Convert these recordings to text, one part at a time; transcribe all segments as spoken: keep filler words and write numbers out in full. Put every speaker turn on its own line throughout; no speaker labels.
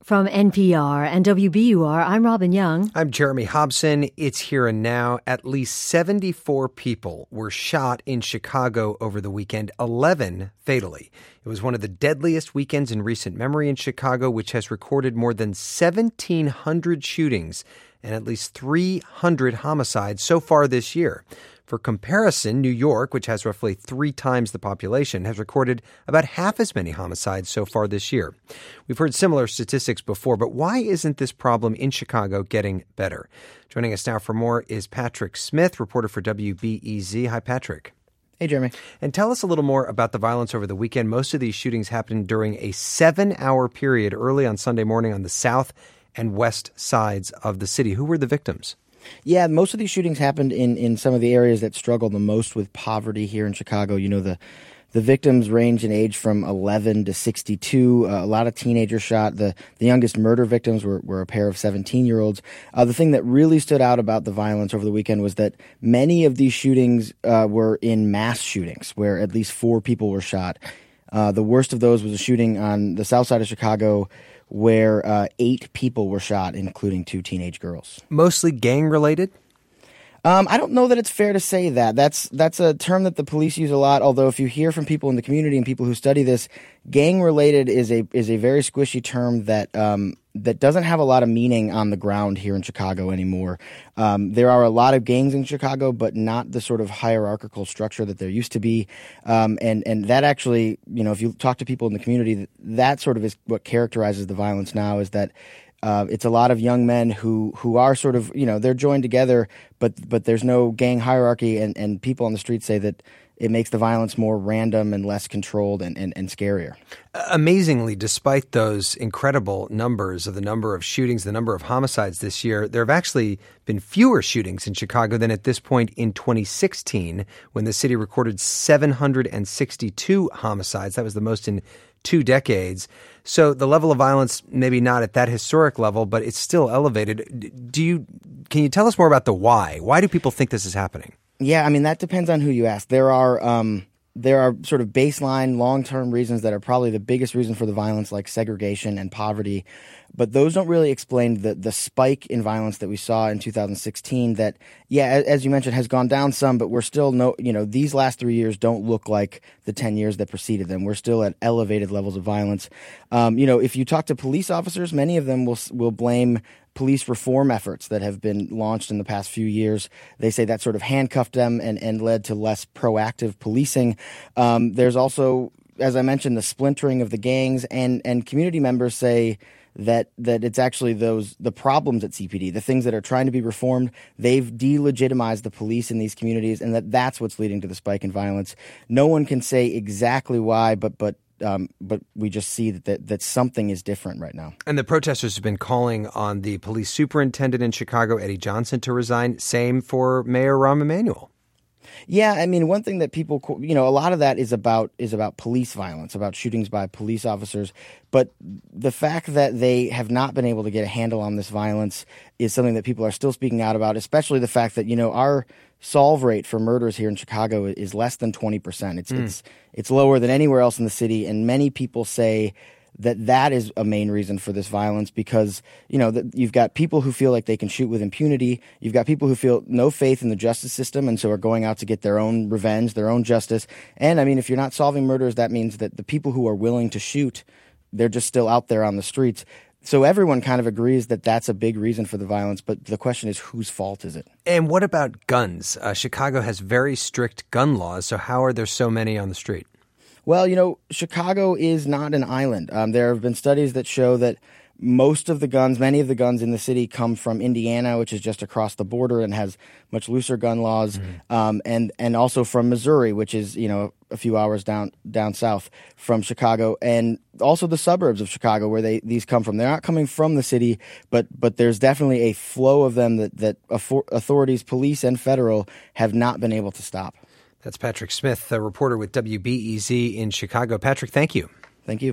From N P R and W B U R, I'm Robin Young.
I'm Jeremy Hobson. It's here and now. At least seventy-four people were shot in Chicago over the weekend, eleven fatally. It was one of the deadliest weekends in recent memory in Chicago, which has recorded more than seventeen hundred shootings and at least three hundred homicides so far this year. For comparison, New York, which has roughly three times the population, has recorded about half as many homicides so far this year. We've heard similar statistics before, but why isn't this problem in Chicago getting better? Joining us now for more is Patrick Smith, reporter for W B E Z. Hi, Patrick.
Hey, Jeremy.
And tell us a little more about the violence over the weekend. Most of these shootings happened during a seven-hour period early on Sunday morning on the south and west sides of the city. Who were the victims?
Yeah, most of these shootings happened in, in some of the areas that struggle the most with poverty here in Chicago. You know, the the victims range in age from eleven to sixty-two. Uh, a lot of teenagers shot. The the youngest murder victims were, were a pair of seventeen-year-olds. Uh, the thing that really stood out about the violence over the weekend was that many of these shootings uh, were in mass shootings, where at least four people were shot. Uh, the worst of those was a shooting on the south side of Chicago, where uh, eight people were shot, including two teenage girls. Mostly
gang-related?
Um, I don't know that it's fair to say that. That's that's a term that the police use a lot, although if you hear from people in the community and people who study this, gang-related is a is a very squishy term that um, that doesn't have a lot of meaning on the ground here in Chicago anymore. Um, there are a lot of gangs in Chicago, but not the sort of hierarchical structure that there used to be. Um, and, and that actually, you know, if you talk to people in the community, that sort of is what characterizes the violence now, is that Uh, it's a lot of young men who, who are sort of, you know, they're joined together, but but there's no gang hierarchy, and, and people on the street say that it makes the violence more random and less controlled and, and, and scarier.
Amazingly, despite those incredible numbers of the number of shootings, the number of homicides this year, there have actually been fewer shootings in Chicago than at this point in twenty sixteen, when the city recorded seven hundred sixty-two homicides. That was the most in two decades. So the level of violence, maybe not at that historic level, but it's still elevated. Do you, can you tell us more about the why? Why do people think this is happening?
Yeah, I mean, that depends on who you ask. There are um, there are sort of baseline, long-term reasons that are probably the biggest reason for the violence, like segregation and poverty. But those don't really explain the the spike in violence that we saw in two thousand sixteen that, yeah, as you mentioned, has gone down some, but we're still, no, you know, these last three years don't look like the ten years that preceded them. We're still at elevated levels of violence. Um, you know, if you talk to police officers, many of them will will blame police reform efforts that have been launched in the past few years. They say that sort of handcuffed them and, and led to less proactive policing. Um, there's also, as I mentioned, the splintering of the gangs, and, and community members say that that it's actually those the problems at C P D, the things that are trying to be reformed, they've delegitimized the police in these communities, and that that's what's leading to the spike in violence. No one can say exactly why, but but um, but we just see that, that that something is different right now.
And the protesters have been calling on the police superintendent in Chicago, Eddie Johnson, to resign. Same for Mayor Rahm Emanuel.
Yeah, I mean, one thing that people, you know, a lot of that is about is about police violence, about shootings by police officers. But the fact that they have not been able to get a handle on this violence is something that people are still speaking out about, especially the fact that, you know, our solve rate for murders here in Chicago is less than twenty percent. It's, mm. it's, it's lower than anywhere else in the city. And many people say that that is a main reason for this violence, because, you know, that you've got people who feel like they can shoot with impunity. You've got people who feel no faith in the justice system and so are going out to get their own revenge, their own justice. And I mean, if you're not solving murders, that means that the people who are willing to shoot, they're just still out there on the streets. So everyone kind of agrees that that's a big reason for the violence, but the question is, whose fault is it?
And what about guns? Uh, Chicago has very strict gun laws, so how are there so many on the street?
Well, you know, Chicago is not an island. Um, there have been studies that show that most of the guns, many of the guns in the city come from Indiana, which is just across the border and has much looser gun laws, mm-hmm. um, and and also from Missouri, which is, you know, a few hours down down south from Chicago, and also the suburbs of Chicago where they these come from. They're not coming from the city, but but there's definitely a flow of them that that authorities, police and federal, have not been able to stop.
That's Patrick Smith, a reporter with W B E Z in Chicago. Patrick, thank you.
Thank you.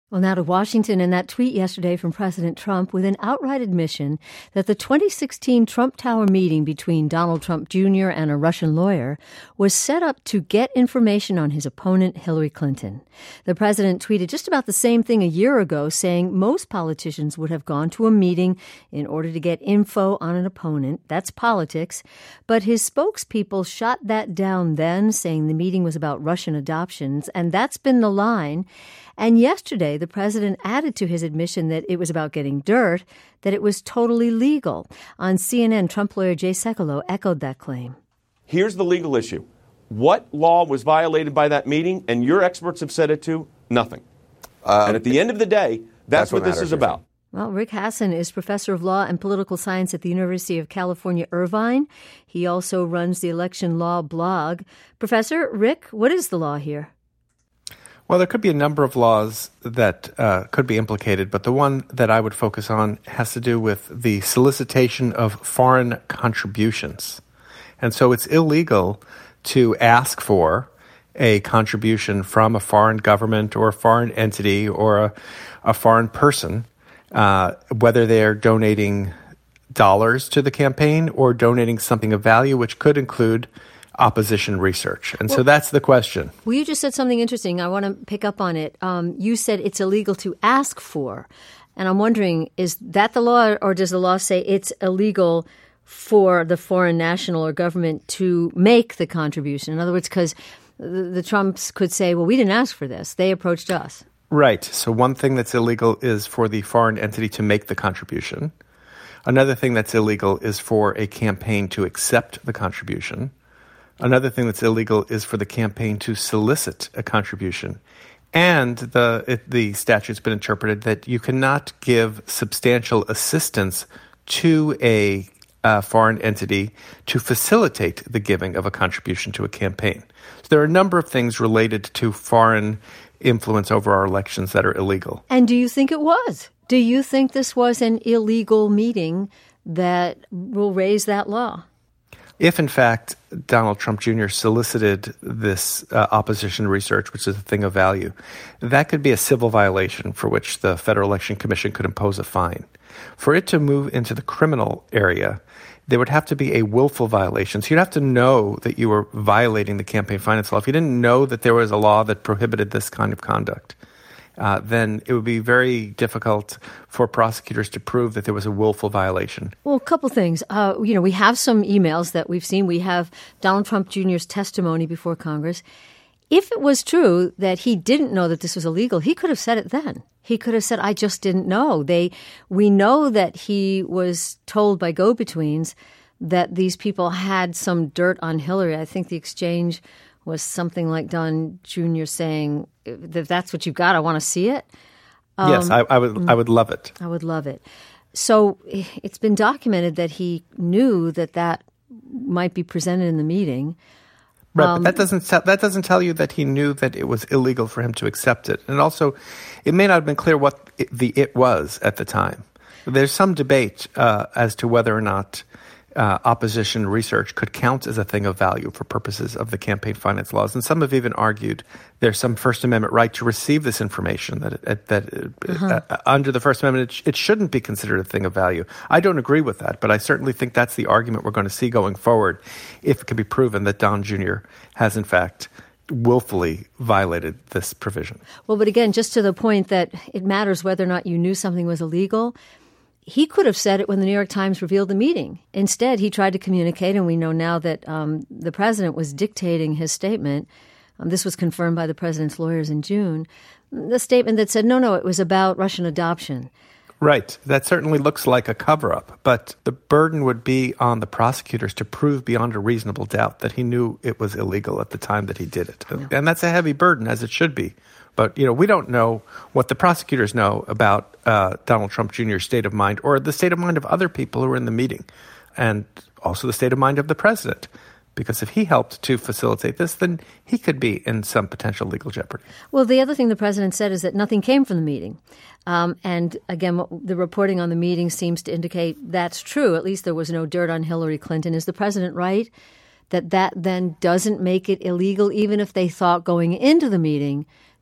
Well, now to Washington and that tweet yesterday from President Trump with an outright admission that the twenty sixteen Trump Tower meeting between Donald Trump Junior and a Russian lawyer was set up to get information on his opponent, Hillary Clinton. The president tweeted just about the same thing a year ago, saying most politicians would have gone to a meeting in order to get info on an opponent. That's politics. But his spokespeople shot that down then, saying the meeting was about Russian adoptions, and that's been the line. And yesterday, the president added to his admission that it was about getting dirt, that it was totally legal. On C N N, Trump lawyer Jay Sekulow echoed that claim.
Here's the legal issue. What law was violated by that meeting? And your experts have said it too, nothing. Um, and at the end of the day, that's, that's what, what this is about.
Well, Rick Hasen is professor of law and political science at the University of California, Irvine. He also runs the election law blog. Professor, Rick, what is the law here?
Well, there could be a number of laws that uh, could be implicated, but the one that I would focus on has to do with the solicitation of foreign contributions. And so it's illegal to ask for a contribution from a foreign government or a foreign entity or a, a foreign person, uh, whether they're donating dollars to the campaign or donating something of value, which could include opposition research. And well, so that's the question.
Well, you just said something interesting. I want to pick up on it. Um, you said it's illegal to ask for. And I'm wondering, is that the law, or does the law say it's illegal for the foreign national or government to make the contribution? In other words, because the, the Trumps could say, well, we didn't ask for this. They approached us.
Right. So one thing that's illegal is for the foreign entity to make the contribution. Another thing that's illegal is for a campaign to accept the contribution. Another thing that's illegal is for the campaign to solicit a contribution. And the it, the statute's been interpreted that you cannot give substantial assistance to a uh, foreign entity to facilitate the giving of a contribution to a campaign. So there are a number of things related to foreign influence over our elections that are illegal.
And do you think it was? Do you think this was an illegal meeting that will raise that law?
If, in fact, Donald Trump Junior solicited this uh, opposition research, which is a thing of value, that could be a civil violation for which the Federal Election Commission could impose a fine. For it to move into the criminal area, there would have to be a willful violation. So you'd have to know that you were violating the campaign finance law. If you didn't know that there was a law that prohibited this kind of conduct, Uh, then it would be very difficult for prosecutors to prove that there was a willful violation.
Well, a couple things. Uh, you know, we have some emails that we've seen. We have Donald Trump Junior's testimony before Congress. If it was true that he didn't know that this was illegal, he could have said it then. He could have said, I just didn't know. They, we know that he was told by go-betweens that these people had some dirt on Hillary. I think the exchange was something like Don Junior saying, if that's what you got, I want to see it.
Um, yes, I, I would I would love it.
I would love it. So it's been documented that he knew that that might be presented in the meeting.
Right,
um,
but that doesn't tell, that doesn't tell you that he knew that it was illegal for him to accept it. And also, it may not have been clear what it, the it was at the time. There's some debate uh, as to whether or not Uh, opposition research could count as a thing of value for purposes of the campaign finance laws. And some have even argued there's some First Amendment right to receive this information, that it, that uh-huh. uh, under the First Amendment, it, sh- it shouldn't be considered a thing of value. I don't agree with that, but I certainly think that's the argument we're going to see going forward if it can be proven that Don Junior has, in fact, willfully violated this provision.
Well, but again, just to the point that it matters whether or not you knew something was illegal, he could have said it when the New York Times revealed the meeting. Instead, he tried to communicate, and we know now that um, the president was dictating his statement. Um, this was confirmed by the president's lawyers in June. The statement that said, no, no, it was about Russian adoption.
Right. That certainly looks like a cover-up, but the burden would be on the prosecutors to prove beyond a reasonable doubt that he knew it was illegal at the time that he did it. Yeah. And that's a heavy burden, as it should be. But, you know, we don't know what the prosecutors know about uh, Donald Trump Junior's state of mind or the state of mind of other people who were in the meeting, and also the state of mind of the president. Because if he helped to facilitate this, then he could be in some potential legal jeopardy.
Well, the other thing the president said is that nothing came from the meeting. Um, and again, what the reporting on the meeting seems to indicate that's true. At least there was no dirt on Hillary Clinton. Is the president right that that then doesn't make it illegal, even if they thought going into the meeting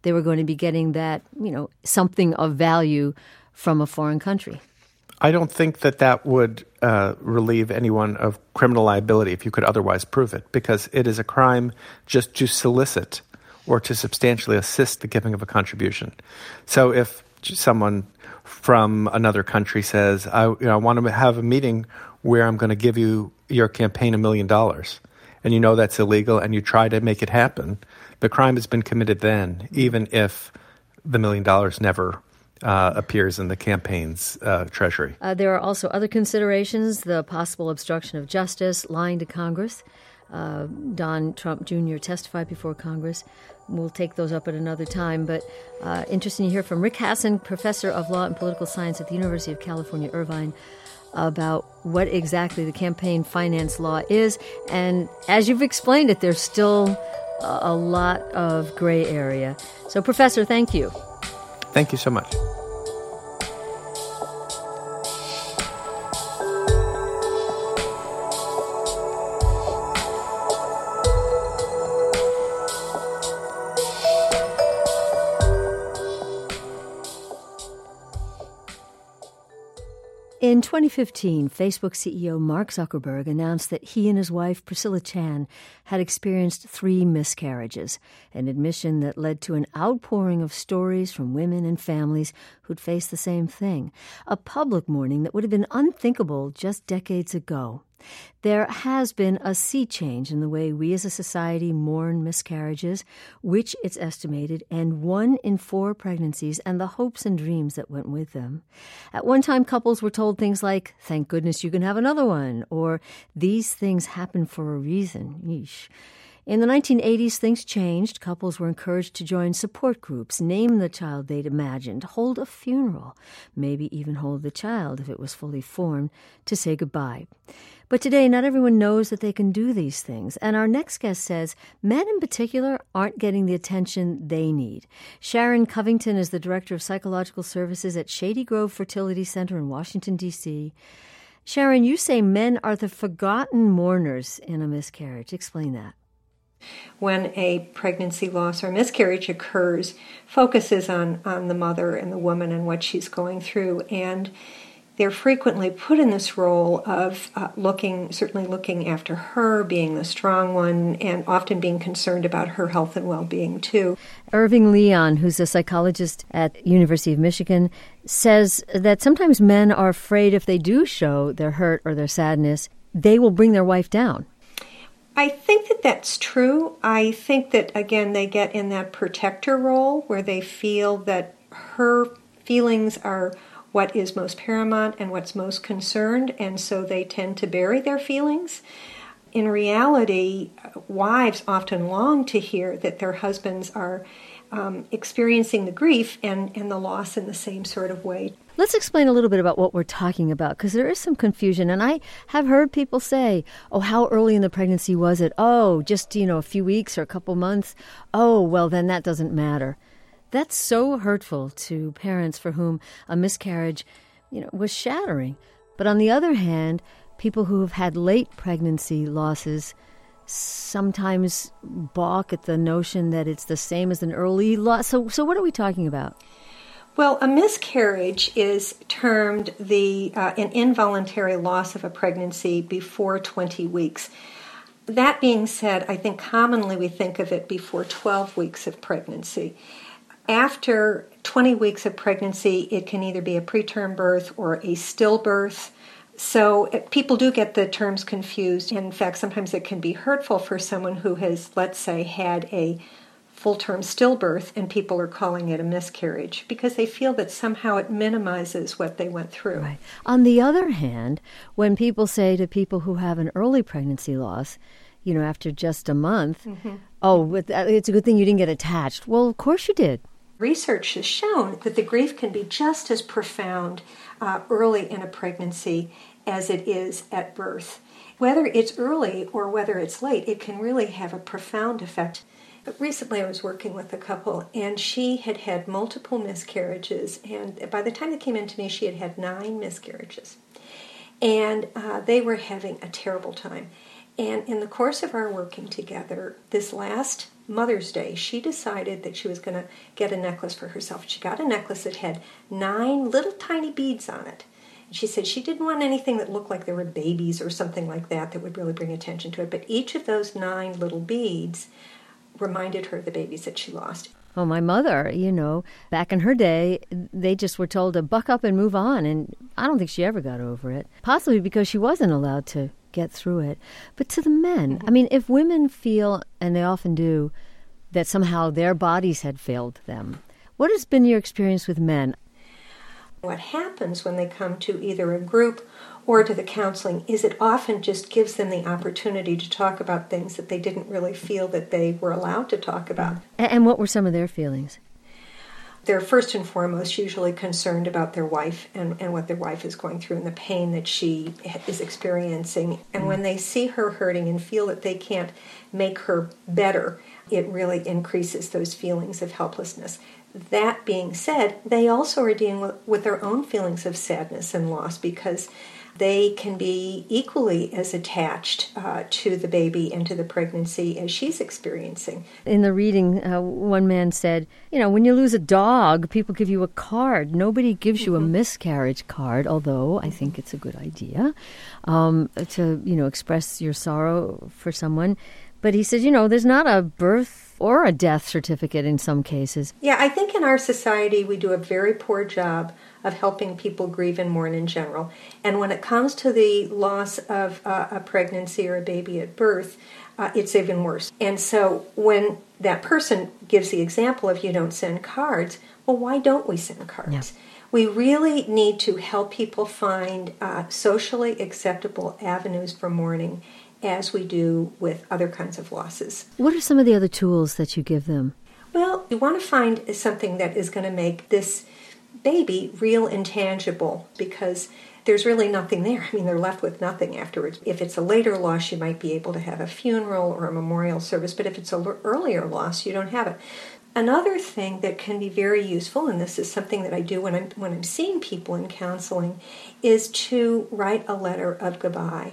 they were going to be getting that, you know, something of value from a foreign country.
I don't think that that would uh, relieve anyone of criminal liability if you could otherwise prove it, because it is a crime just to solicit or to substantially assist the giving of a contribution. So if someone from another country says, I, you know, I want to have a meeting where I'm going to give you your campaign a million dollars, and you know that's illegal, and you try to make it happen, the crime has been committed then, even if the million dollars never uh, appears in the campaign's uh, treasury.
Uh, there are also other considerations, the possible obstruction of justice, lying to Congress. Uh, Don Trump Junior testified before Congress. We'll take those up at another time, but uh, interesting to hear from Rick Hasen, professor of law and political science at the University of California, Irvine, about what exactly the campaign finance law is. And as you've explained it, there's still a, a lot of gray area. So, Professor, thank you.
Thank you so much.
In twenty fifteen, Facebook C E O Mark Zuckerberg announced that he and his wife, Priscilla Chan, had experienced three miscarriages, an admission that led to an outpouring of stories from women and families who'd faced the same thing, a public mourning that would have been unthinkable just decades ago. There has been a sea change in the way we as a society mourn miscarriages, which, it's estimated, end one in four pregnancies and the hopes and dreams that went with them. At one time, couples were told things like, thank goodness you can have another one, or these things happen for a reason. Yeesh. In the nineteen eighties, things changed. Couples were encouraged to join support groups, name the child they'd imagined, hold a funeral, maybe even hold the child if it was fully formed, to say goodbye. But today, not everyone knows that they can do these things. And our next guest says men in particular aren't getting the attention they need. Sharon Covington is the Director of Psychological Services at Shady Grove Fertility Center in Washington, D C Sharon, you say men are the forgotten mourners in a miscarriage. Explain that.
When a pregnancy loss or miscarriage occurs, focuses on, on the mother and the woman and what she's going through. And they're frequently put in this role of uh, looking, certainly looking after her, being the strong one, and often being concerned about her health and well-being, too.
Irving Leon, who's a psychologist at University of Michigan, says that sometimes men are afraid if they do show their hurt or their sadness, they will bring their wife down.
I think that that's true. I think that, again, they get in that protector role where they feel that her feelings are what is most paramount and what's most concerned, and so they tend to bury their feelings. In reality, wives often long to hear that their husbands are um, experiencing the grief and, and the loss in the same sort of way.
Let's explain a little bit about what we're talking about, because there is some confusion. And I have heard people say, oh, how early in the pregnancy was it? Oh, just, you know, a few weeks or a couple months. Oh, well, then that doesn't matter. That's so hurtful to parents for whom a miscarriage, you know, was shattering. But on the other hand, people who have had late pregnancy losses sometimes balk at the notion that it's the same as an early loss. So, so what are we talking about?
Well, a miscarriage is termed the uh, an involuntary loss of a pregnancy before twenty weeks. That being said, I think commonly we think of it before twelve weeks of pregnancy. After twenty weeks of pregnancy, it can either be a preterm birth or a stillbirth. So it, people do get the terms confused. In fact, sometimes it can be hurtful for someone who has, let's say, had a full-term stillbirth and people are calling it a miscarriage because they feel that somehow it minimizes what they went through.
Right. On the other hand, when people say to people who have an early pregnancy loss, you know, after just a month, mm-hmm. oh, it's a good thing you didn't get attached. Well, of course you did.
Research has shown that the grief can be just as profound uh, early in a pregnancy as it is at birth. Whether it's early or whether it's late, it can really have a profound effect. But recently I was working with a couple, and she had had multiple miscarriages, and by the time they came in to me, she had had nine miscarriages. And uh, they were having a terrible time. And in the course of our working together, this last Mother's Day, she decided that she was going to get a necklace for herself. She got a necklace that had nine little tiny beads on it. And she said she didn't want anything that looked like there were babies or something like that that would really bring attention to it. But each of those nine little beads reminded her of the babies that she lost.
Well, my mother, you know, back in her day, they just were told to buck up and move on. And I don't think she ever got over it, possibly because she wasn't allowed to get through it. But to the men, mm-hmm. I mean, if women feel, and they often do, that somehow their bodies had failed them, what has been your experience with men?
What happens when they come to either a group or to the counseling is it often just gives them the opportunity to talk about things that they didn't really feel that they were allowed to talk about.
And what were some of their feelings?
They're first and foremost usually concerned about their wife and, and what their wife is going through and the pain that she is experiencing. And mm. when they see her hurting and feel that they can't make her better, it really increases those feelings of helplessness. That being said, they also are dealing with, with their own feelings of sadness and loss because they can be equally as attached uh, to the baby and to the pregnancy as she's experiencing.
In the reading, uh, one man said, you know, when you lose a dog, people give you a card. Nobody gives you mm-hmm. a miscarriage card, although I think it's a good idea um, to, you know, express your sorrow for someone. But he said, you know, there's not a birth or a death certificate in some cases.
Yeah, I think in our society we do a very poor job of helping people grieve and mourn in general. And when it comes to the loss of uh, a pregnancy or a baby at birth, uh, it's even worse. And so when that person gives the example of you don't send cards, well, why don't we send cards? Yeah. We really need to help people find uh, socially acceptable avenues for mourning as we do with other kinds of losses.
What are some of the other tools that you give them?
Well, you want to find something that is going to make this baby real and tangible because there's really nothing there. I mean, they're left with nothing afterwards. If it's a later loss, you might be able to have a funeral or a memorial service, but if it's an l- earlier loss, you don't have it. Another thing that can be very useful, and this is something that I do when I'm when I'm seeing people in counseling, is to write a letter of goodbye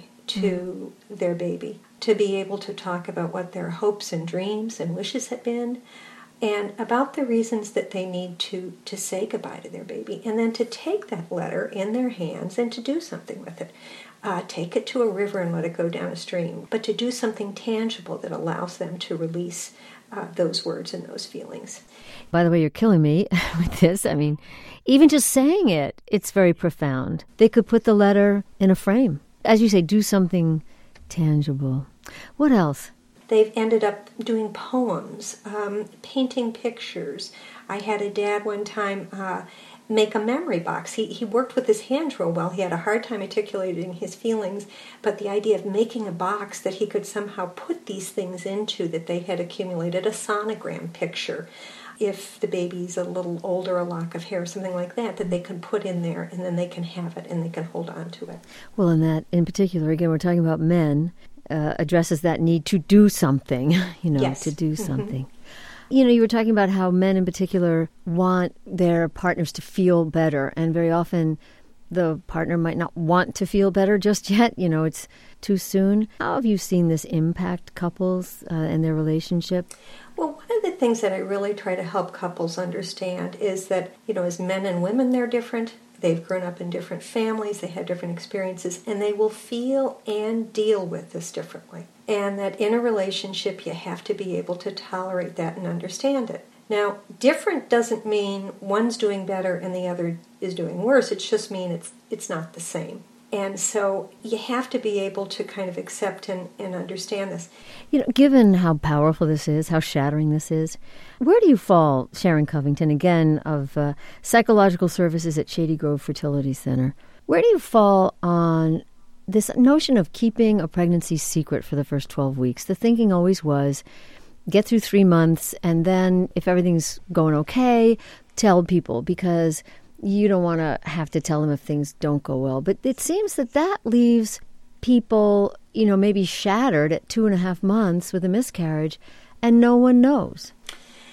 to mm-hmm. their baby, to be able to talk about what their hopes and dreams and wishes have been, and about the reasons that they need to, to say goodbye to their baby, and then to take that letter in their hands and to do something with it. Uh, take it to a river and let it go down a stream, but to do something tangible that allows them to release uh, those words and those feelings.
By the way, you're killing me with this. I mean, even just saying it, it's very profound. They could put the letter in a frame. As you say, do something tangible. What else?
They've ended up doing poems, um, painting pictures. I had a dad one time uh, make a memory box. He he worked with his hands real well. He had a hard time articulating his feelings, but the idea of making a box that he could somehow put these things into that they had accumulated, a sonogram picture, if the baby's a little older, a lock of hair, something like that, that they can put in there and then they can have it and they can hold on to it.
Well, and that in particular, again, we're talking about men, uh, addresses that need to do something, you know,
yes.
to do something. Mm-hmm. You know, you were talking about how men in particular want their partners to feel better, and very often the partner might not want to feel better just yet. You know, it's too soon. How have you seen this impact couples uh, and their relationship?
Well, one of the things that I really try to help couples understand is that, you know, as men and women, they're different. They've grown up in different families. They have different experiences, and they will feel and deal with this differently. And that in a relationship, you have to be able to tolerate that and understand it. Now, different doesn't mean one's doing better and the other is doing worse. It just means it's it's not the same. And so you have to be able to kind of accept and, and understand this.
You know, given how powerful this is, how shattering this is, where do you fall, Sharon Covington, again, of uh, psychological services at Shady Grove Fertility Center? Where do you fall on this notion of keeping a pregnancy secret for the first twelve weeks? The thinking always was, get through three months, and then if everything's going okay, tell people, because you don't want to have to tell them if things don't go well. But it seems that that leaves people, you know, maybe shattered at two and a half months with a miscarriage, and no one knows.
You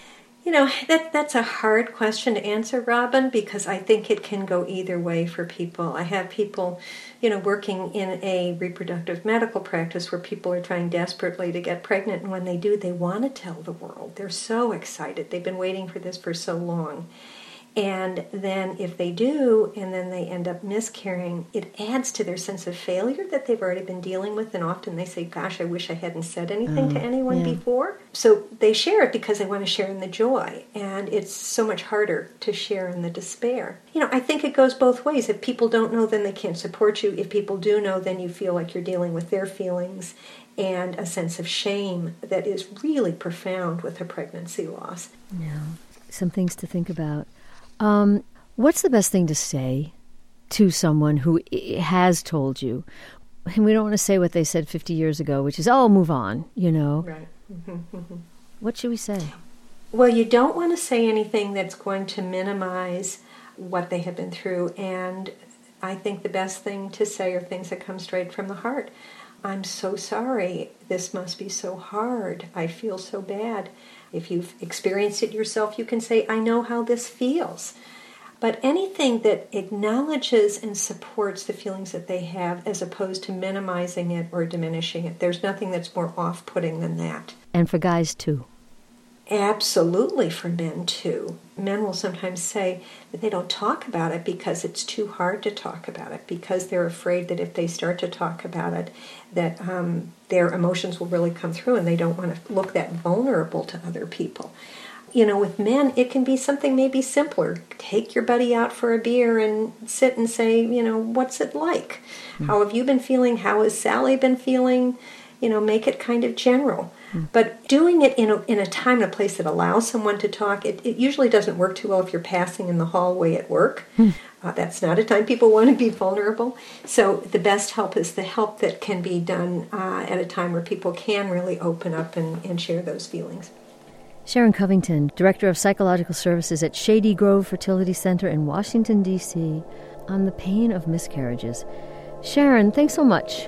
You know, that that's a hard question to answer, Robin, because I think it can go either way for people. I have people, you know, working in a reproductive medical practice where people are trying desperately to get pregnant, and when they do, they want to tell the world. They're so excited. They've been waiting for this for so long. And then if they do, and then they end up miscarrying, it adds to their sense of failure that they've already been dealing with. And often they say, gosh, I wish I hadn't said anything um, to anyone yeah. before. So they share it because they want to share in the joy. And it's so much harder to share in the despair. You know, I think it goes both ways. If people don't know, then they can't support you. If people do know, then you feel like you're dealing with their feelings and a sense of shame that is really profound with a pregnancy loss.
Yeah, some things to think about. Um, what's the best thing to say to someone who has told you? And we don't want to say what they said fifty years ago, which is, oh, move on, you know.
Right. Mm-hmm.
What should we say?
Well, you don't want to say anything that's going to minimize what they have been through. And I think the best thing to say are things that come straight from the heart. I'm so sorry. This must be so hard. I feel so bad. If you've experienced it yourself, you can say, I know how this feels. But anything that acknowledges and supports the feelings that they have as opposed to minimizing it or diminishing it, there's nothing that's more off-putting than that.
And for guys, too.
Absolutely, for men, too. Men will sometimes say that they don't talk about it because it's too hard to talk about it, because they're afraid that if they start to talk about it, that um, their emotions will really come through, and they don't want to look that vulnerable to other people. You know, with men, it can be something maybe simpler. Take your buddy out for a beer and sit and say, you know, what's it like? Mm. How have you been feeling? How has Sally been feeling? You know, make it kind of general. Mm. But doing it in a, in a time and a place that allows someone to talk, it, it usually doesn't work too well if you're passing in the hallway at work. Mm. Uh, that's not a time people want to be vulnerable. So the best help is the help that can be done uh, at a time where people can really open up and, and share those feelings.
Sharon Covington, Director of Psychological Services at Shady Grove Fertility Center in Washington, D C, on the pain of miscarriages. Sharon, thanks so much.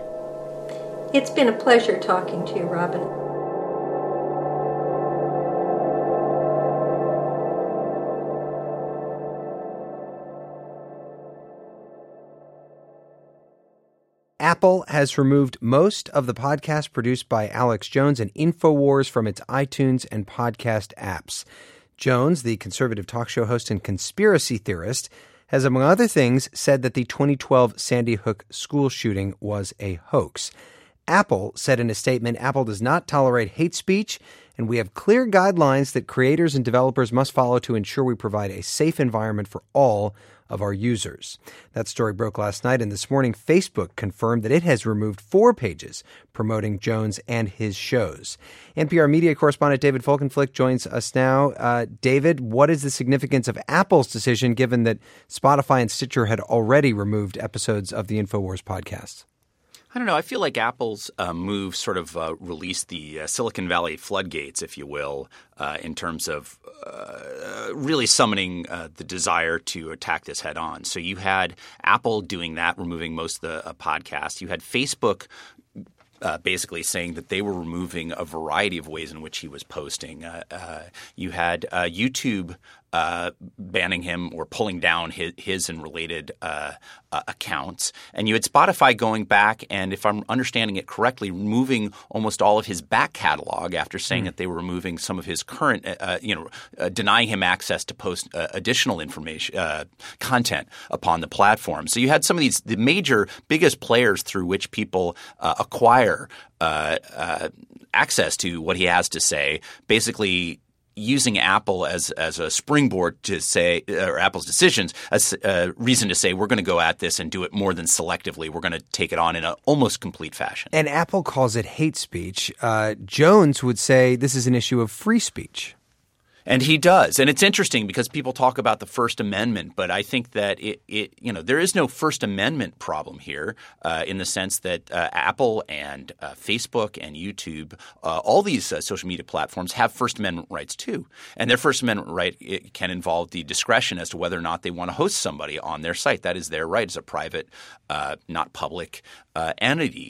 It's been a pleasure talking to you, Robin.
Apple has removed most of the podcasts produced by Alex Jones and InfoWars from its iTunes and podcast apps. Jones, the conservative talk show host and conspiracy theorist, has, among other things, said that the twenty twelve Sandy Hook school shooting was a hoax. Apple said in a statement, Apple does not tolerate hate speech, and we have clear guidelines that creators and developers must follow to ensure we provide a safe environment for all of our users. That story broke last night, and this morning Facebook confirmed that it has removed four pages promoting Jones and his shows. N P R media correspondent David Folkenflik joins us now. Uh, David, what is the significance of Apple's decision, given that Spotify and Stitcher had already removed episodes of the InfoWars podcast?
I don't know. I feel like Apple's uh, move sort of uh, released the uh, Silicon Valley floodgates, if you will, uh, in terms of uh, really summoning uh, the desire to attack this head on. So you had Apple doing that, removing most of the uh, podcasts. You had Facebook Uh, basically saying that they were removing a variety of ways in which he was posting. Uh, uh, you had uh, YouTube uh, banning him or pulling down his, his and related uh, uh, accounts. And you had Spotify going back and, if I'm understanding it correctly, removing almost all of his back catalog after saying mm. that they were removing some of his current uh, – you know, uh, denying him access to post uh, additional information uh, content upon the platform. So you had some of these – the major, biggest players through which people uh, acquire Uh, uh, access to what he has to say, basically using Apple as as a springboard to say, or Apple's decisions as a reason to say we're going to go at this and do it more than selectively. We're going to take it on in an almost complete fashion.
And Apple calls it hate speach. Uh, Jones would say this is an issue of free speech.
And he does. And it's interesting because people talk about the First Amendment, but I think that it, it you know, there is no First Amendment problem here uh, in the sense that uh, Apple and uh, Facebook and YouTube, uh, all these uh, social media platforms have First Amendment rights too. And their First Amendment right it can involve the discretion as to whether or not they want to host somebody on their site. That is their right as a private, uh, not public uh, entity.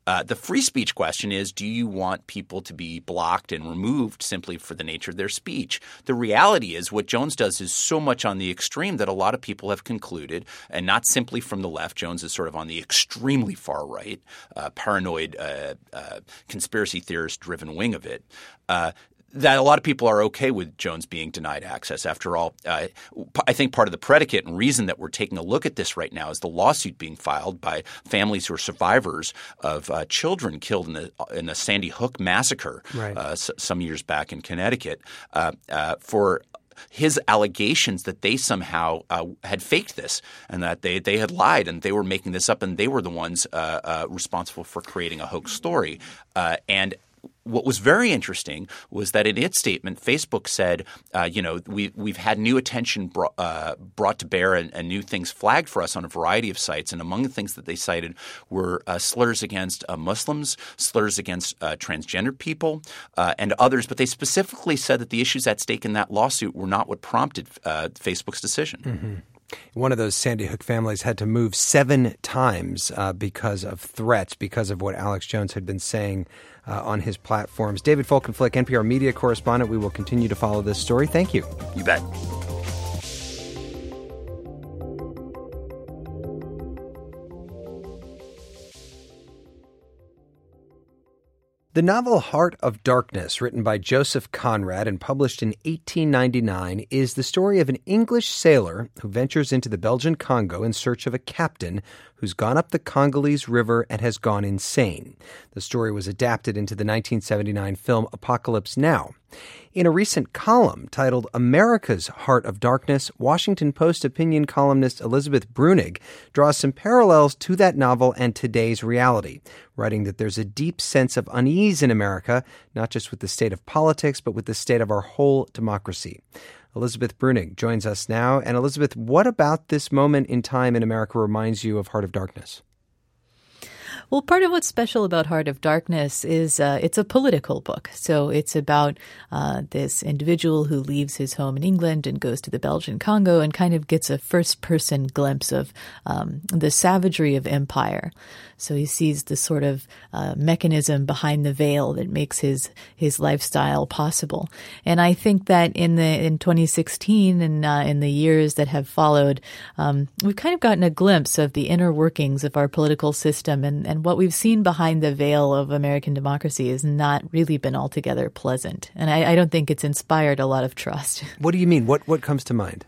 Uh, the free speech question is, do you want people to be blocked and removed simply for the nature of their speech? The reality is what Jones does is so much on the extreme that a lot of people have concluded, and not simply from the left. Jones is sort of on the extremely far right, uh, paranoid, uh, uh, conspiracy theorist-driven wing of it. Uh, that a lot of people are okay with Jones being denied access. After all, uh, I think part of the predicate and reason that we're taking a look at this right now is the lawsuit being filed by families who are survivors of uh, children killed in the in the Sandy Hook massacre
right.
uh, s- some years back in Connecticut uh, uh, for his allegations that they somehow uh, had faked this and that they, they had lied and they were making this up and they were the ones uh, uh, responsible for creating a hoax story. Uh, and what was very interesting was that in its statement, Facebook said, uh, you know, we, we've had new attention brought, uh, brought to bear and, and new things flagged for us on a variety of sites. And among the things that they cited were uh, slurs against uh, Muslims, slurs against uh, transgender people, uh, and others. But they specifically said that the issues at stake in that lawsuit were not what prompted uh, Facebook's decision.
Mm-hmm. One of those Sandy Hook families had to move seven times uh, because of threats, because of what Alex Jones had been saying uh, on his platforms. David Folkenflik, N P R media correspondent. We will continue to follow this story. Thank you.
You bet.
The novel Heart of Darkness, written by Joseph Conrad and published in eighteen ninety-nine, is the story of an English sailor who ventures into the Belgian Congo in search of a captain who's gone up the Congolese River and has gone insane. The story was adapted into the nineteen seventy-nine film Apocalypse Now. In a recent column titled America's Heart of Darkness, Washington Post opinion columnist Elizabeth Brunig draws some parallels to that novel and today's reality, writing that there's a deep sense of unease in America, not just with the state of politics, but with the state of our whole democracy. Elizabeth Brunig joins us now. And Elizabeth, what about this moment in time in America reminds you of Heart of Darkness?
Well, part of what's special about Heart of Darkness is uh, it's a political book. So it's about uh, this individual who leaves his home in England and goes to the Belgian Congo and kind of gets a first-person glimpse of um, the savagery of empire. So he sees the sort of uh, mechanism behind the veil that makes his his lifestyle possible. And I think that in the in twenty sixteen and uh, in the years that have followed, um, we've kind of gotten a glimpse of the inner workings of our political system, and, and what we've seen behind the veil of American democracy has not really been altogether pleasant. And I, I don't think it's inspired a lot of trust.
What do you mean? What what comes to mind?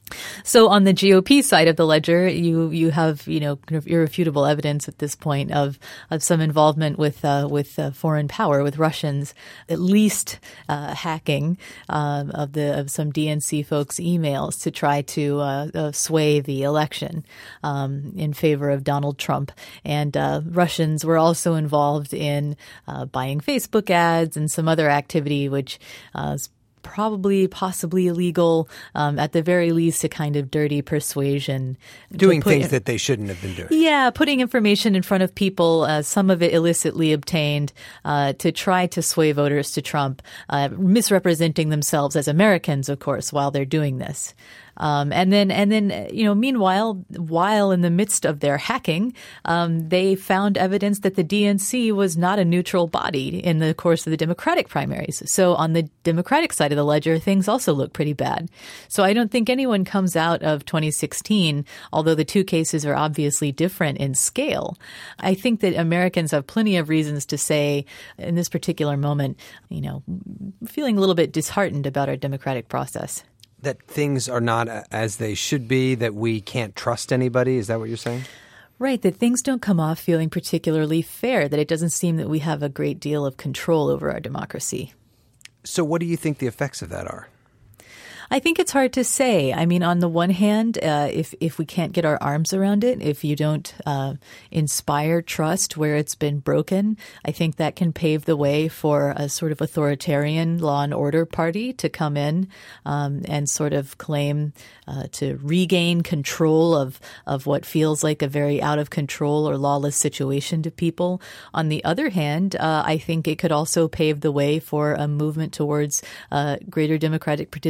So on the G O P side of the ledger, you you have you know kind of irrefutable evidence at this point of of some involvement with uh, with uh, foreign power, with Russians, at least uh, hacking uh, of the of some D N C folks' emails to try to uh, uh, sway the election um, in favor of Donald Trump. And uh, Russians were also involved in uh, buying Facebook ads and some other activity, which uh, is probably possibly illegal, um, at the very least a kind of dirty persuasion.
Doing things in, that they shouldn't have been doing.
Yeah, putting information in front of people, uh, some of it illicitly obtained, uh, to try to sway voters to Trump, uh, misrepresenting themselves as Americans, of course, while they're doing this. Um, and then, and then, you know, meanwhile, while in the midst of their hacking, um, they found evidence that the D N C was not a neutral body in the course of the Democratic primaries. So on the Democratic side of the ledger, things also look pretty bad. So I don't think anyone comes out of twenty sixteen, although the two cases are obviously different in scale. I think that Americans have plenty of reasons to say in this particular moment, you know, feeling a little bit disheartened about our democratic process.
That things are not as they should be, that we can't trust anybody? Is that what you're saying?
Right, that things don't come off feeling particularly fair, that it doesn't seem that we have a great deal of control over our democracy.
So what do you think the effects of that are?
I think it's hard to say. I mean, on the one hand, uh, if if we can't get our arms around it, if you don't uh, inspire trust where it's been broken, I think that can pave the way for a sort of authoritarian law and order party to come in um, and sort of claim uh, to regain control of of what feels like a very out of control or lawless situation to people. On the other hand, uh, I think it could also pave the way for a movement towards uh, greater democratic participation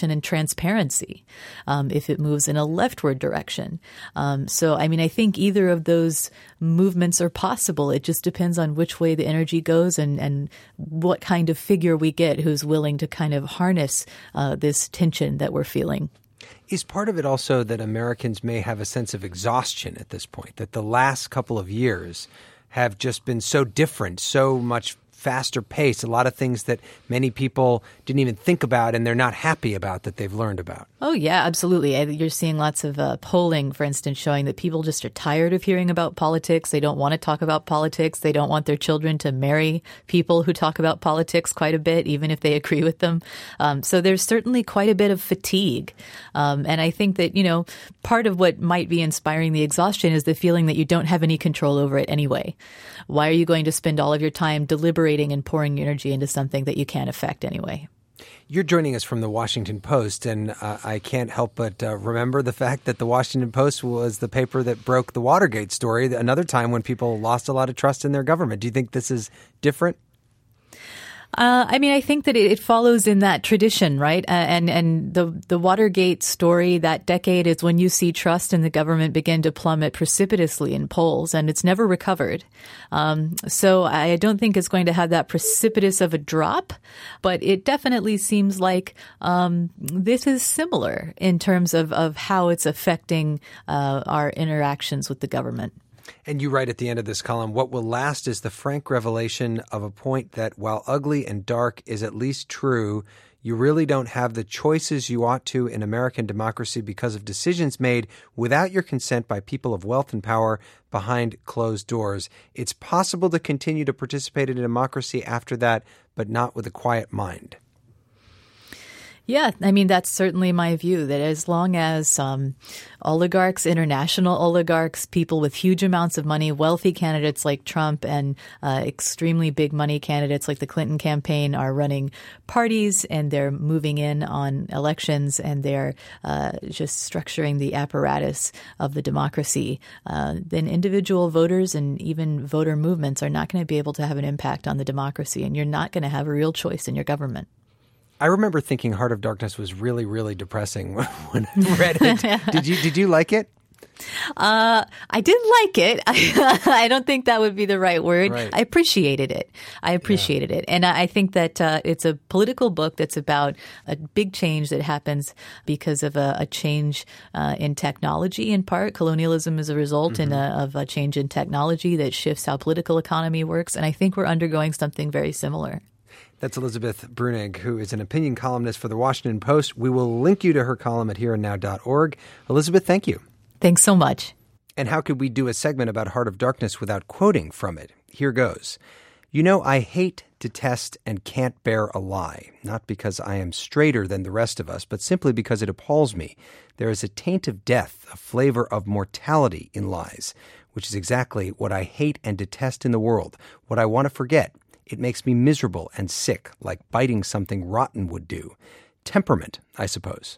information and transparency um, if it moves in a leftward direction. Um, so, I mean, I think either of those movements are possible. It just depends on which way the energy goes and, and what kind of figure we get who's willing to kind of harness uh, this tension that we're feeling.
Is part of it also that Americans may have a sense of exhaustion at this point, that the last couple of years have just been so different, so much faster pace, a lot of things that many people didn't even think about and they're not happy about that they've learned about?
Oh, yeah, absolutely. You're seeing lots of uh, polling, for instance, showing that people just are tired of hearing about politics. They don't want to talk about politics. They don't want their children to marry people who talk about politics quite a bit, even if they agree with them. Um, so there's certainly quite a bit of fatigue. Um, and I think that, you know, part of what might be inspiring the exhaustion is the feeling that you don't have any control over it anyway. Why are you going to spend all of your time deliberating and pouring your energy into something that you can't affect anyway?
You're joining us from the Washington Post, and uh, I can't help but uh, remember the fact that the Washington Post was the paper that broke the Watergate story, another time when people lost a lot of trust in their government. Do you think this is different?
Uh, I mean, I think that it, it follows in that tradition, right? Uh, and and the the Watergate story that decade is when you see trust in the government begin to plummet precipitously in polls, and it's never recovered. Um, so I don't think it's going to have that precipitous of a drop, but it definitely seems like um, this is similar in terms of, of how it's affecting uh, our interactions with the government.
And you write at the end of this column, what will last is the frank revelation of a point that, while ugly and dark, is at least true. You really don't have the choices you ought to in American democracy because of decisions made without your consent by people of wealth and power behind closed doors. It's possible to continue to participate in a democracy after that, but not with a quiet mind.
Yeah, I mean, that's certainly my view, that as long as um, oligarchs, international oligarchs, people with huge amounts of money, wealthy candidates like Trump and uh, extremely big money candidates like the Clinton campaign are running parties and they're moving in on elections and they're uh, just structuring the apparatus of the democracy, uh, then individual voters and even voter movements are not going to be able to have an impact on the democracy, and you're not going to have a real choice in your government.
I remember thinking Heart of Darkness was really, really depressing when I read it. Did you did you like it?
Uh, I did like it. I, I don't think that would be the right word.
Right.
I appreciated it. I appreciated yeah. it. And I think that uh, it's a political book that's about a big change that happens because of a, a change uh, in technology in part. Colonialism is a result mm-hmm. in a, of a change in technology that shifts how political economy works. And I think we're undergoing something very similar.
That's Elizabeth Bruenig, who is an opinion columnist for the Washington Post. We will link you to her column at here and now dot org. Elizabeth, thank you.
Thanks so much.
And how could we do a segment about Heart of Darkness without quoting from it? Here goes. You know, I hate, detest, and can't bear a lie, not because I am straighter than the rest of us, but simply because it appalls me. There is a taint of death, a flavor of mortality in lies, which is exactly what I hate and detest in the world, what I want to forget. It makes me miserable and sick, like biting something rotten would do. Temperament, I suppose.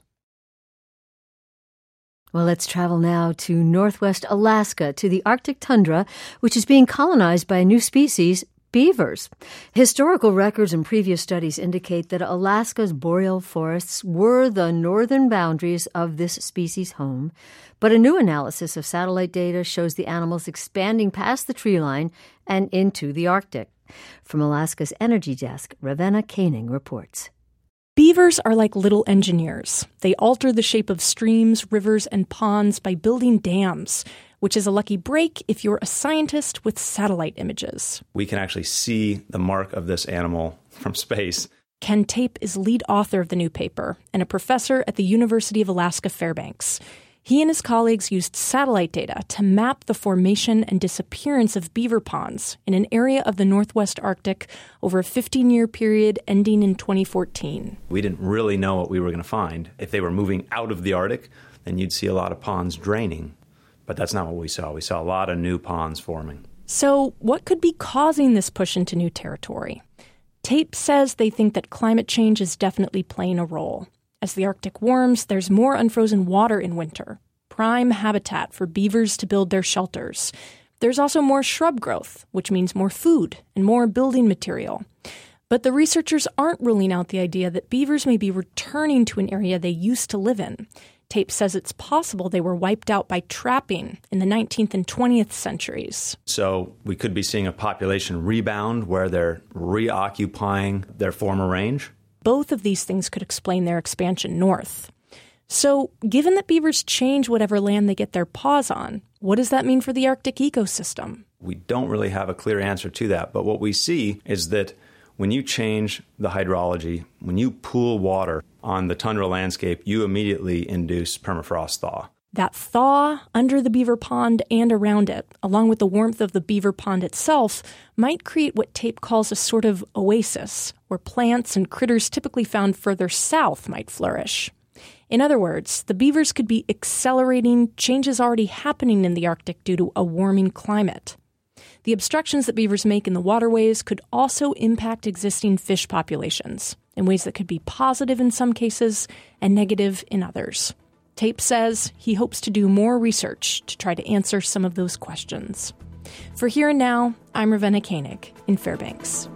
Well, let's travel now to northwest Alaska, to the Arctic tundra, which is being colonized by a new species, beavers. Historical records and previous studies indicate that Alaska's boreal forests were the northern boundaries of this species' home, but a new analysis of satellite data shows the animals expanding past the tree line and into the Arctic. From Alaska's Energy Desk, Ravenna Koenig reports.
Beavers are like little engineers. They alter the shape of streams, rivers, and ponds by building dams, which is a lucky break if you're a scientist with satellite images.
We can actually see the mark of this animal from space.
Ken Tape is lead author of the new paper and a professor at the University of Alaska Fairbanks. He and his colleagues used satellite data to map the formation and disappearance of beaver ponds in an area of the Northwest Arctic over a fifteen-year period ending in twenty fourteen.
We didn't really know what we were going to find. If they were moving out of the Arctic, then you'd see a lot of ponds draining. But that's not what we saw. We saw a lot of new ponds forming.
So what could be causing this push into new territory? Tape says they think that climate change is definitely playing a role. As the Arctic warms, there's more unfrozen water in winter, prime habitat for beavers to build their shelters. There's also more shrub growth, which means more food and more building material. But the researchers aren't ruling out the idea that beavers may be returning to an area they used to live in. Tape says it's possible they were wiped out by trapping in the nineteenth and twentieth centuries.
So we could be seeing a population rebound where they're reoccupying their former range.
Both of these things could explain their expansion north. So, given that beavers change whatever land they get their paws on, what does that mean for the Arctic ecosystem?
We don't really have a clear answer to that, but what we see is that when you change the hydrology, when you pool water on the tundra landscape, you immediately induce permafrost thaw.
That thaw under the beaver pond and around it, along with the warmth of the beaver pond itself, might create what Tape calls a sort of oasis, where plants and critters typically found further south might flourish. In other words, the beavers could be accelerating changes already happening in the Arctic due to a warming climate. The obstructions that beavers make in the waterways could also impact existing fish populations in ways that could be positive in some cases and negative in others. Tape says he hopes to do more research to try to answer some of those questions. For Here and Now, I'm Ravenna Koenig in Fairbanks.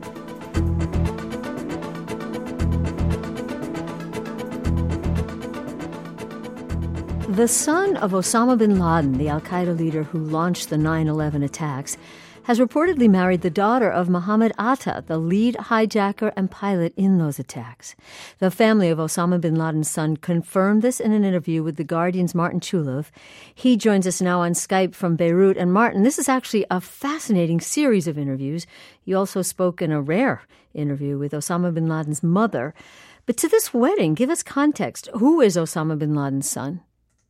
The son of Osama bin Laden, the al-Qaeda leader who launched the nine eleven attacks, has reportedly married the daughter of Mohammed Atta, the lead hijacker and pilot in those attacks. The family of Osama bin Laden's son confirmed this in an interview with The Guardian's Martin Chulov. He joins us now on Skype from Beirut. And Martin, this is actually a fascinating series of interviews. You also spoke in a rare interview with Osama bin Laden's mother. But to this wedding, give us context. Who is Osama bin Laden's son?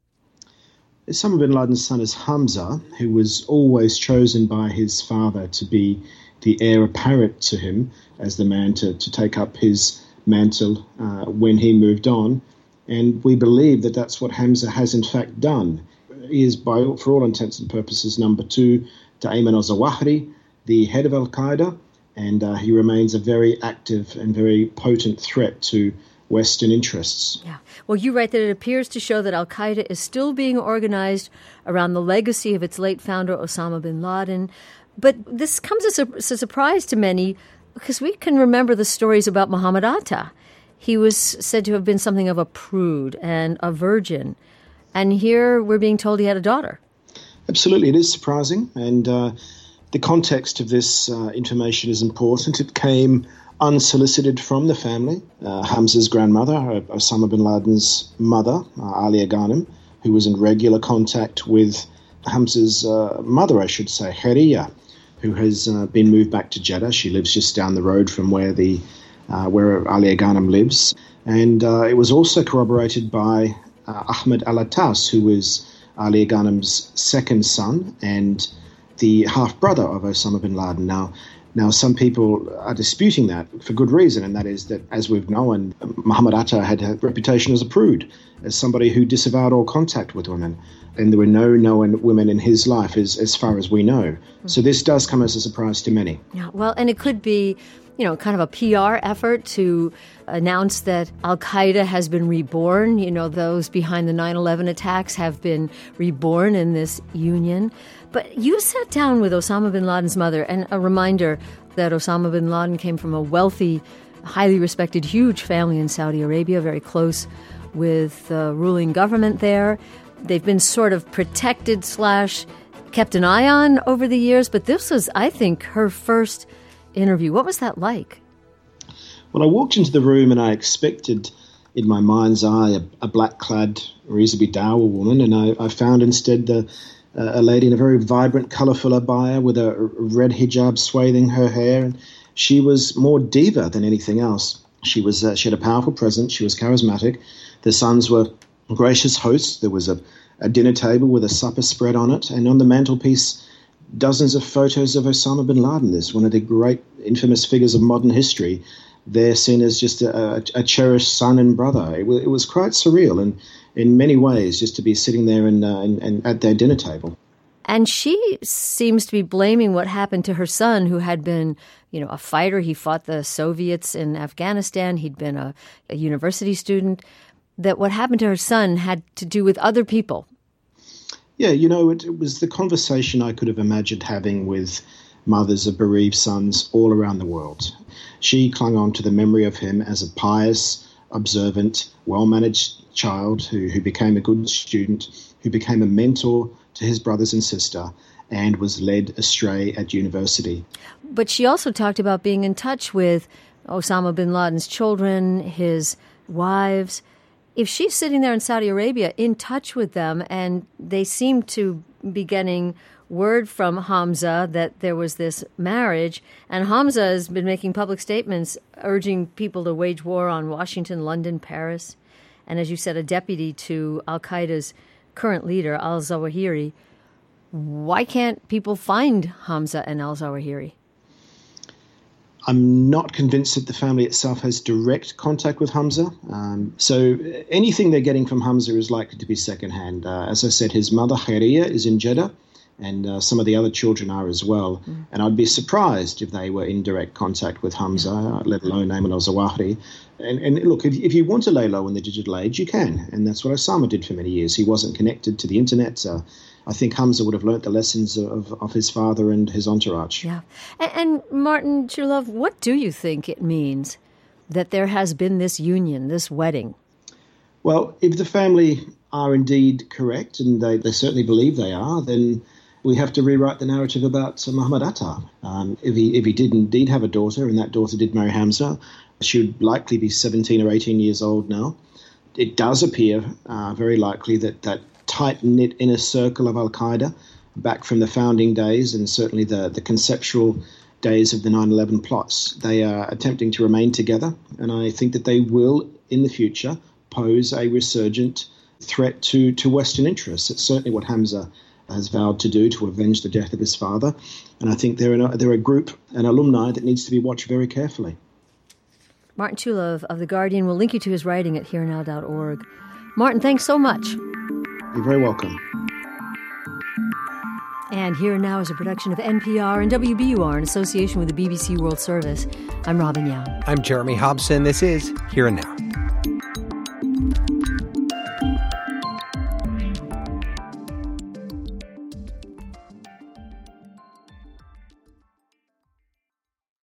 Osama bin Laden's son is Hamza, who was always chosen by his father to be the heir apparent to him as the man to, to take up his mantle uh, when he moved on. And we believe that that's what Hamza has in fact done. He is, by for all intents and purposes, number two to Ayman al-Zawahiri, the head of al-Qaeda, and uh, he remains a very active and very potent threat to Western interests.
Yeah. Well, you write that it appears to show that al-Qaeda is still being organized around the legacy of its late founder, Osama bin Laden. But this comes as a, as a surprise to many because we can remember the stories about Mohammed Atta. He was said to have been something of a prude and a virgin. And here we're being told he had a daughter.
Absolutely. It is surprising. And uh, the context of this uh, information is important. It came unsolicited from the family. Uh, Hamza's grandmother, Osama bin Laden's mother, uh, Alia Ghanem, who was in regular contact with Hamza's uh, mother, I should say, Khairia, who has uh, been moved back to Jeddah. She lives just down the road from where the uh, where Alia Ghanem lives. And uh, it was also corroborated by uh, Ahmed Al-Attas, who was Alia Ghanem's second son and the half-brother of Osama bin Laden. Now, Now, some people are disputing that for good reason, and that is that, as we've known, Mohammed Atta had a reputation as a prude, as somebody who disavowed all contact with women, and there were no known women in his life as, as far as we know. Mm-hmm. So this does come as a surprise to many.
Yeah, well, and it could be, you know, kind of a P R effort to announce that al-Qaeda has been reborn. You know, those behind the nine eleven attacks have been reborn in this union. But you sat down with Osama bin Laden's mother, and a reminder that Osama bin Laden came from a wealthy, highly respected, huge family in Saudi Arabia, very close with the ruling government there. They've been sort of protected slash kept an eye on over the years, but this was, I think, her first interview. What was that like?
Well, I walked into the room and I expected in my mind's eye a, a black-clad, reasonably dour woman, and I, I found instead the Uh, a lady in a very vibrant, colourful abaya with a red hijab swathing her hair. And she was more diva than anything else. She was uh, she had a powerful presence. She was charismatic. The sons were gracious hosts. There was a, a dinner table with a supper spread on it. And on the mantelpiece, dozens of photos of Osama bin Laden. This one of the great infamous figures of modern history. They're seen as just a, a, a cherished son and brother. It, w- it was quite surreal and in many ways, just to be sitting there and, uh, and, and at their dinner table.
And she seems to be blaming what happened to her son, who had been, you know, a fighter. He fought the Soviets in Afghanistan. He'd been a, a university student. That what happened to her son had to do with other people.
Yeah, you know, it, it was the conversation I could have imagined having with mothers of bereaved sons all around the world. She clung on to the memory of him as a pious, observant, well-managed child who, who became a good student, who became a mentor to his brothers and sister, and was led astray at university.
But she also talked about being in touch with Osama bin Laden's children, his wives. If she's sitting there in Saudi Arabia in touch with them, and they seem to be getting word from Hamza that there was this marriage, and Hamza has been making public statements urging people to wage war on Washington, London, Paris, and as you said, a deputy to al-Qaeda's current leader, al-Zawahiri. Why can't people find Hamza and al-Zawahiri?
I'm not convinced that the family itself has direct contact with Hamza. Um, so anything they're getting from Hamza is likely to be secondhand. Uh, as I said, his mother, Khairiyya, is in Jeddah, and uh, some of the other children are as well. Mm. And I'd be surprised if they were in direct contact with Hamza, uh, let alone Ayman al-Zawahiri. And, and look, if, if you want to lay low in the digital age, you can. And that's what Osama did for many years. He wasn't connected to the internet. Uh, I think Hamza would have learnt the lessons of, of his father and his entourage.
Yeah. And, and Martin Chulove, what do you think it means that there has been this union, this wedding?
Well, if the family are indeed correct, and they, they certainly believe they are, then we have to rewrite the narrative about uh, Muhammad Atta. Um, if he if he did indeed have a daughter, and that daughter did marry Hamza, she would likely be seventeen or eighteen years old now. It does appear uh, very likely that that tight-knit inner circle of al-Qaeda, back from the founding days and certainly the, the conceptual days of the nine eleven plots, they are attempting to remain together, and I think that they will, in the future, pose a resurgent threat to, to Western interests. It's certainly what Hamza has vowed to do, to avenge the death of his father. And I think they're, an, they're a group, an alumni, that needs to be watched very carefully.
Martin Chulove of The Guardian. Will link you to his writing at here now dot org. Martin, thanks so much.
You're very welcome.
And Here and Now is a production of N P R and W B U R in association with the B B C World Service. I'm Robin Young.
I'm Jeremy Hobson. This is Here and Now.